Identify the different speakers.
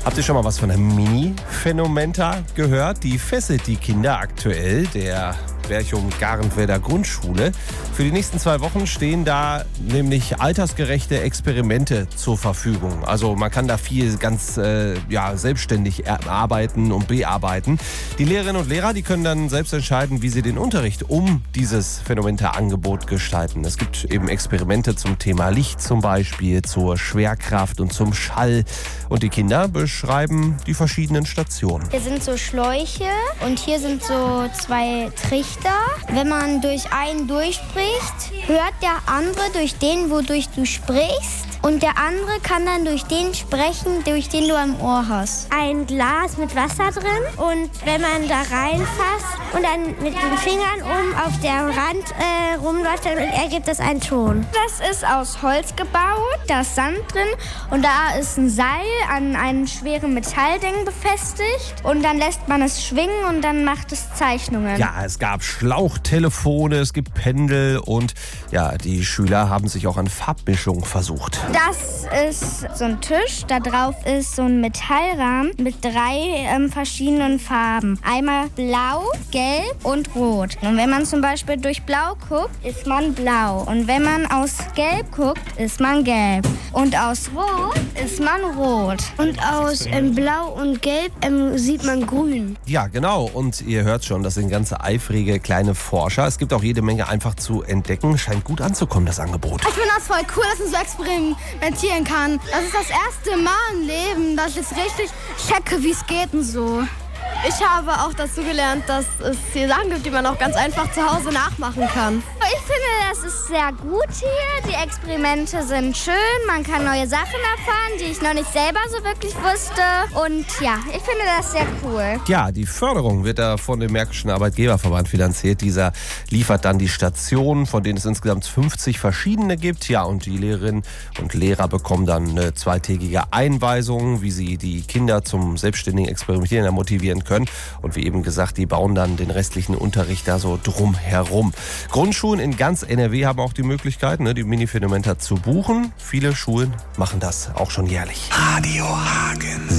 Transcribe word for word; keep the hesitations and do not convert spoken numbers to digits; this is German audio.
Speaker 1: Habt ihr schon mal was von der Mini-Fenomenta gehört? Die fesselt die Kinder aktuell der Berchum-Garentwälder Grundschule. Für die nächsten zwei Wochen stehen da nämlich altersgerechte Experimente zur Verfügung. Also man kann da viel ganz äh, ja, selbstständig erarbeiten und bearbeiten. Die Lehrerinnen und Lehrer, die können dann selbst entscheiden, wie sie den Unterricht um dieses Fenomenta-Angebot gestalten. Es gibt eben Experimente zum Thema Licht zum Beispiel, zur Schwerkraft und zum Schall. Und die Kinder beschreiben die verschiedenen Stationen.
Speaker 2: Hier sind so Schläuche und hier sind so zwei Trichter. Wenn man durch einen durchspricht, hört der andere durch den, wodurch du sprichst. Und der andere kann dann durch den sprechen, durch den du am Ohr hast. Ein Glas mit Wasser drin und wenn man da reinfasst und dann mit den Fingern oben auf der Rand äh, rumläuft, dann ergibt das einen Ton. Das ist aus Holz gebaut, da ist Sand drin und da ist ein Seil an einem schweren Metallding befestigt und dann lässt man es schwingen und dann macht es Zeichnungen.
Speaker 1: Ja, es gab Schlauchtelefone, es gibt Pendel und ja, die Schüler haben sich auch an Farbmischung versucht.
Speaker 2: Das ist so ein Tisch, da drauf ist so ein Metallrahmen mit drei ähm, verschiedenen Farben. Einmal blau, gelb und rot. Und wenn man zum Beispiel durch blau guckt, ist man blau. Und wenn man aus gelb guckt, ist man gelb. Und aus rot ist man rot. Und aus ähm, blau und gelb ähm, sieht man grün.
Speaker 1: Ja, genau. Und ihr hört schon, das sind ganze eifrige kleine Forscher. Es gibt auch jede Menge einfach zu entdecken. Scheint gut anzukommen, das Angebot.
Speaker 3: Ich finde das voll cool, dass man so experimentieren kann. Das ist das erste Mal im Leben, dass ich jetzt richtig checke, wie es geht und so. Ich habe auch dazu gelernt, dass es hier Sachen gibt, die man auch ganz einfach zu Hause nachmachen kann.
Speaker 2: Ich finde, das ist sehr gut hier. Die Experimente sind schön. Man kann neue Sachen erfahren, die ich noch nicht selber so wirklich wusste. Und ja, ich finde das sehr cool.
Speaker 1: Ja, die Förderung wird da von dem Märkischen Arbeitgeberverband finanziert. Dieser liefert dann die Stationen, von denen es insgesamt fünfzig verschiedene gibt. Ja, und die Lehrerinnen und Lehrer bekommen dann eine zweitägige Einweisung, wie sie die Kinder zum selbstständigen Experimentieren motivieren können. Und wie eben gesagt, die bauen dann den restlichen Unterricht da so drum herum. Grundschulen in ganz N R W haben auch die Möglichkeit, ne, die Mini-Fenomenta zu buchen. Viele Schulen machen das auch schon jährlich.
Speaker 4: Radio Hagen.